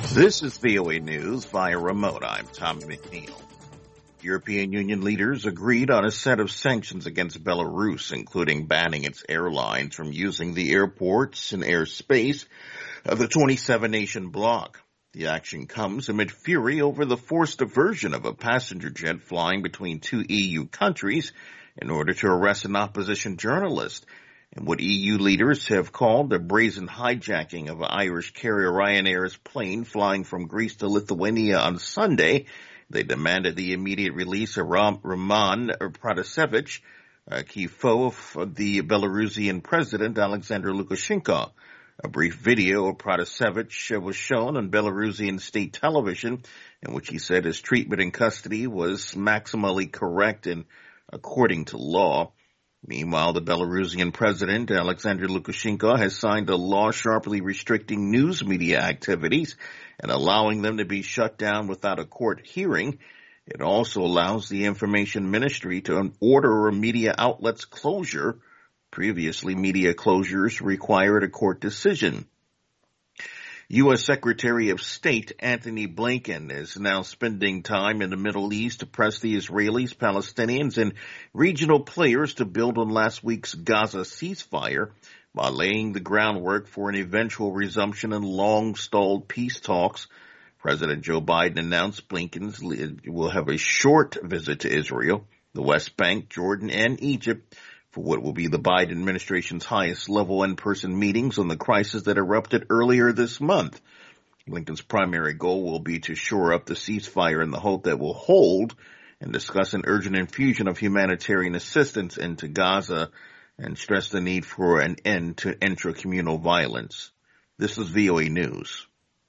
This is VOA News via remote. I'm Tommy McNeil. European Union leaders agreed on a set of sanctions against Belarus, including banning its airlines from using the airports and airspace of the 27-nation bloc. The action comes amid fury over the forced diversion of a passenger jet flying between two EU countries in order to arrest an opposition journalist, and what EU leaders have called the brazen hijacking of Irish carrier Ryanair's plane flying from Greece to Lithuania on Sunday. They demanded the immediate release of Roman Protasevich, a key foe of the Belarusian president Alexander Lukashenko. A brief video of Protasevich was shown on Belarusian state television, in which he said his treatment in custody was maximally correct and according to law. Meanwhile, the Belarusian president, Alexander Lukashenko, has signed a law sharply restricting news media activities and allowing them to be shut down without a court hearing. It also allows the information ministry to order a media outlet's closure. Previously, media closures required a court decision. U.S. Secretary of State Antony Blinken is now spending time in the Middle East to press the Israelis, Palestinians, and regional players to build on last week's Gaza ceasefire while laying the groundwork for an eventual resumption in long-stalled peace talks. President Joe Biden announced Blinken will have a short visit to Israel, the West Bank, Jordan, and Egypt for what will be the Biden administration's highest-level in-person meetings on the crisis that erupted earlier this month. Blinken's primary goal will be to shore up the ceasefire in the hope that will hold and discuss an urgent infusion of humanitarian assistance into Gaza and stress the need for an end to intra-communal violence. This is VOA News.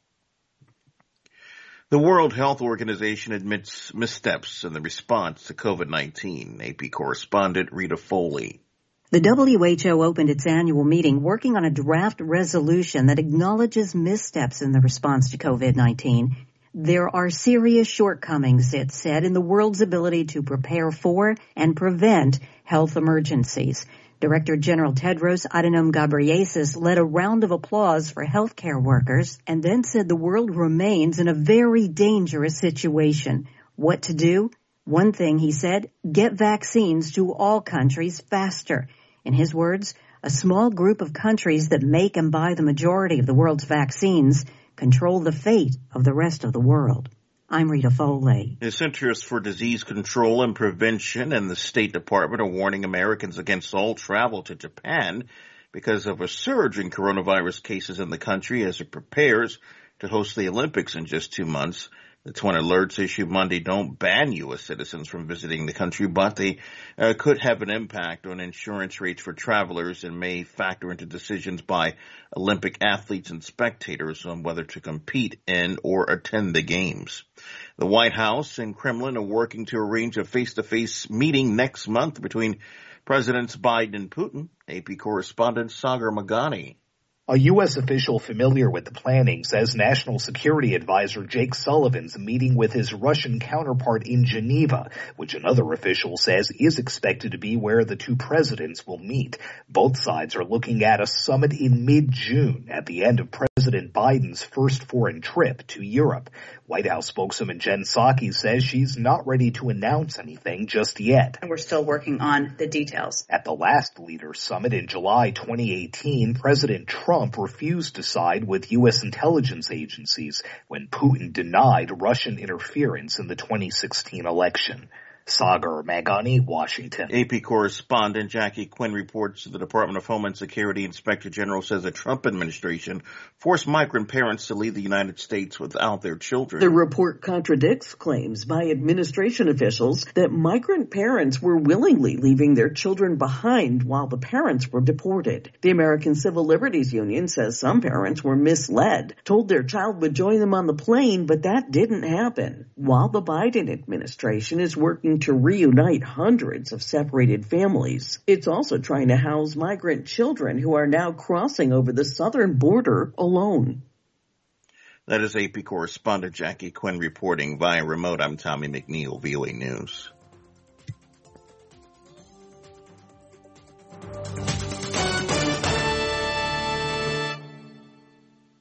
The World Health Organization admits missteps in the response to COVID-19. AP correspondent Rita Foley. The WHO opened its annual meeting working on a draft resolution that acknowledges missteps in the response to COVID-19. There are serious shortcomings, it said, in the world's ability to prepare for and prevent health emergencies. Director General Tedros Adhanom Ghebreyesus led a round of applause for healthcare workers and then said the world remains in a very dangerous situation. What to do? One thing, he said, get vaccines to all countries faster. In his words, a small group of countries that make and buy the majority of the world's vaccines control the fate of the rest of the world. I'm Rita Foley. The Centers for Disease Control and Prevention and the State Department are warning Americans against all travel to Japan because of a surge in coronavirus cases in the country as it prepares to host the Olympics in just 2 months. The twin alerts issued Monday don't ban U.S. citizens from visiting the country, but they could have an impact on insurance rates for travelers and may factor into decisions by Olympic athletes and spectators on whether to compete in or attend the games. The White House and Kremlin are working to arrange a face-to-face meeting next month between Presidents Biden and Putin. AP correspondent Sagar Meghani. A U.S. official familiar with the planning says National Security Advisor Jake Sullivan's meeting with his Russian counterpart in Geneva, which another official says is expected to be where the two presidents will meet. Both sides are looking at a summit in mid-June at the end of President Biden's first foreign trip to Europe. White House spokeswoman Jen Psaki says she's not ready to announce anything just yet. And we're still working on the details. At the last Leaders Summit in July 2018, President Trump refused to side with U.S. intelligence agencies when Putin denied Russian interference in the 2016 election. Sagar Meghani, Washington. AP correspondent Jackie Quinn reports the Department of Homeland Security Inspector General says the Trump administration forced migrant parents to leave the United States without their children. The report contradicts claims by administration officials that migrant parents were willingly leaving their children behind while the parents were deported. The American Civil Liberties Union says some parents were misled, told their child would join them on the plane, but that didn't happen. While the Biden administration is working to reunite hundreds of separated families, it's also trying to house migrant children who are now crossing over the southern border alone. That is AP correspondent Jackie Quinn reporting via remote. I'm Tommy McNeil, VOA News.